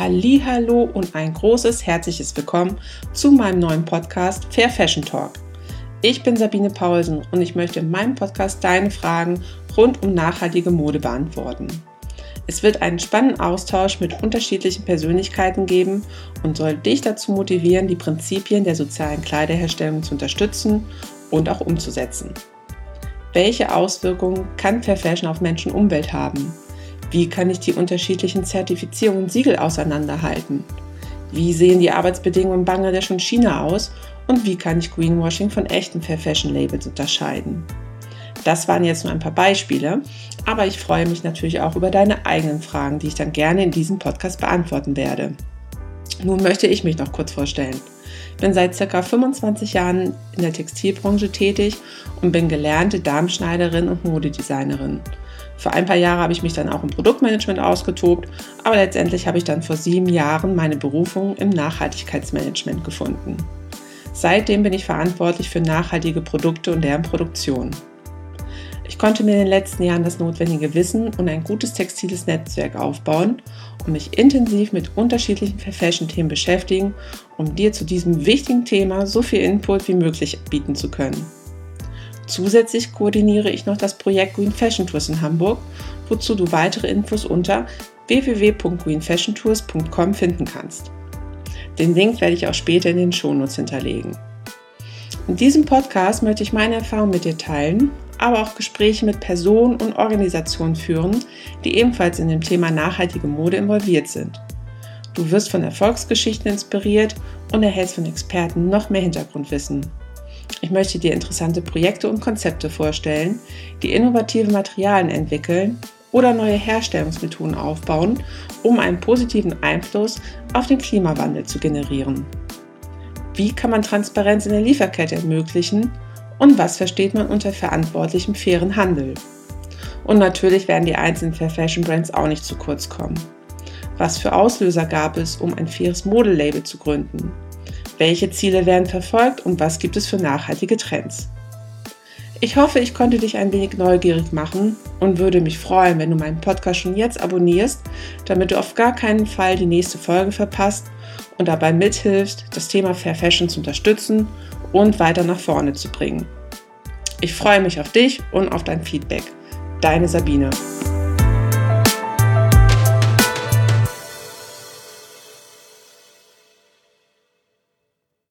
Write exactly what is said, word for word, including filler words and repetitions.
Hallihallo und ein großes herzliches Willkommen zu meinem neuen Podcast Fair Fashion Talk. Ich bin Sabine Paulsen und ich möchte in meinem Podcast deine Fragen rund um nachhaltige Mode beantworten. Es wird einen spannenden Austausch mit unterschiedlichen Persönlichkeiten geben und soll dich dazu motivieren, die Prinzipien der sozialen Kleiderherstellung zu unterstützen und auch umzusetzen. Welche Auswirkungen kann Fair Fashion auf Mensch und Umwelt haben? Wie kann ich die unterschiedlichen Zertifizierungen und Siegel auseinanderhalten? Wie sehen die Arbeitsbedingungen in Bangladesch und China aus? Und wie kann ich Greenwashing von echten Fair Fashion Labels unterscheiden? Das waren jetzt nur ein paar Beispiele, aber ich freue mich natürlich auch über deine eigenen Fragen, die ich dann gerne in diesem Podcast beantworten werde. Nun möchte ich mich noch kurz vorstellen. Ich bin seit ca. fünfundzwanzig Jahren in der Textilbranche tätig und bin gelernte Damenschneiderin und Modedesignerin. Für ein paar Jahre habe ich mich dann auch im Produktmanagement ausgetobt, aber letztendlich habe ich dann vor sieben Jahren meine Berufung im Nachhaltigkeitsmanagement gefunden. Seitdem bin ich verantwortlich für nachhaltige Produkte und deren Produktion. Ich konnte mir in den letzten Jahren das notwendige Wissen und ein gutes textiles Netzwerk aufbauen und mich intensiv mit unterschiedlichen Fair Fashion Themen beschäftigen, um dir zu diesem wichtigen Thema so viel Input wie möglich bieten zu können. Zusätzlich koordiniere ich noch das Projekt Green Fashion Tours in Hamburg, wozu du weitere Infos unter w w w punkt green fashion tours punkt com finden kannst. Den Link werde ich auch später in den Shownotes hinterlegen. In diesem Podcast möchte ich meine Erfahrungen mit dir teilen, aber auch Gespräche mit Personen und Organisationen führen, die ebenfalls in dem Thema nachhaltige Mode involviert sind. Du wirst von Erfolgsgeschichten inspiriert und erhältst von Experten noch mehr Hintergrundwissen. Ich möchte dir interessante Projekte und Konzepte vorstellen, die innovative Materialien entwickeln oder neue Herstellungsmethoden aufbauen, um einen positiven Einfluss auf den Klimawandel zu generieren. Wie kann man Transparenz in der Lieferkette ermöglichen und was versteht man unter verantwortlichem fairen Handel? Und natürlich werden die einzelnen Fair Fashion Brands auch nicht zu kurz kommen. Was für Auslöser gab es, um ein faires Modelabel zu gründen? Welche Ziele werden verfolgt und was gibt es für nachhaltige Trends? Ich hoffe, ich konnte dich ein wenig neugierig machen und würde mich freuen, wenn du meinen Podcast schon jetzt abonnierst, damit du auf gar keinen Fall die nächste Folge verpasst und dabei mithilfst, das Thema Fair Fashion zu unterstützen und weiter nach vorne zu bringen. Ich freue mich auf dich und auf dein Feedback. Deine Sabine.